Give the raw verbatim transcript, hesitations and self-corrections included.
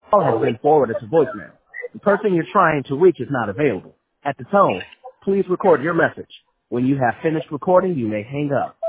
call has been forwarded to voicemail. The person you're trying to reach is not available. At the tone, please record your message. When you have finished recording, you may hang up.